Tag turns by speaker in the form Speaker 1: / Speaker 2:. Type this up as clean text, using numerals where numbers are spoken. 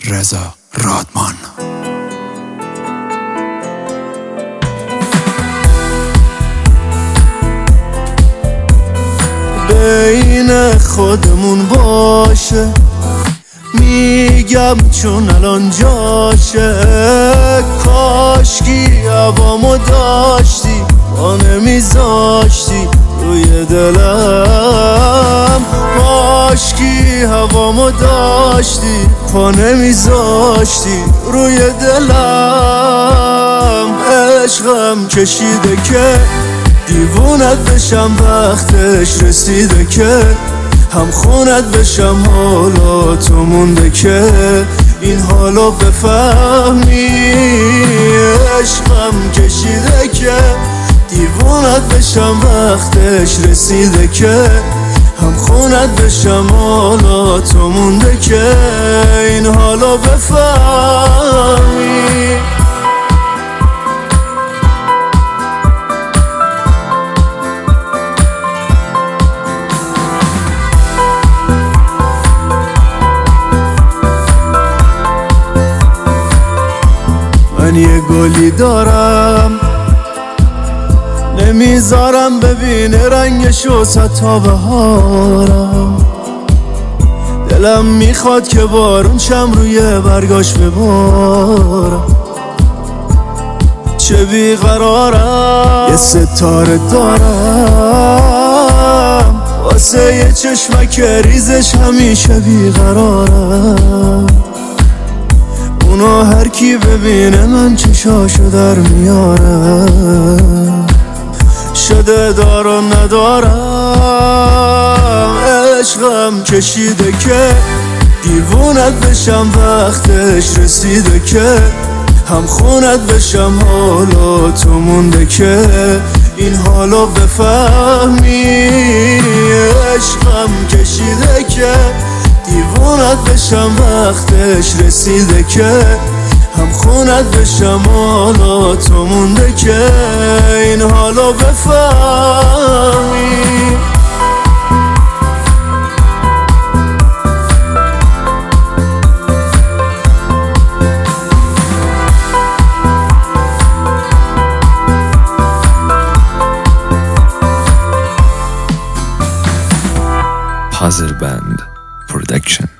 Speaker 1: رضا رادمان.
Speaker 2: بین خودمون باشه، میگم چون الان جاشه. کاشکی هوامو داشتی، با نمیذاشتی روی دلم. کاشکی هوامو داشتی، پا نمیذاشتی روی دلم. عشقم کشیده که دیوونت بشم، وقتش رسیده که هم خونت بشم. حالا تو مونده که این حالو بفهمی. عشقم کشیده که دیوونت بشم، وقتش رسیده که هم خونت بشم. حالا تو مونده که این حالو بفهمی. من یه گلی دارم، نمیذارم ببینه رنگشو تا بهارم. دلم میخواد که بارون شم روی برگاش ببارم. چه بیقرارم، یه ستاره دارم واسه یه چشمک ریزش همیشه بیقرارم. اونو هر کی ببینه من چشاشو در میارم. شده دار و ندارم. عشقم کشیده که دیوونت بشم، وقتش رسیده که هم خونت بشم. حالا تو مونده که این حالو بفهمی. عشقم کشیده که دیوونت بشم، وقتش رسیده که هم خونت بشم. حالا تو مونده که این حالو بفهمی.
Speaker 1: Puzzle Band Production.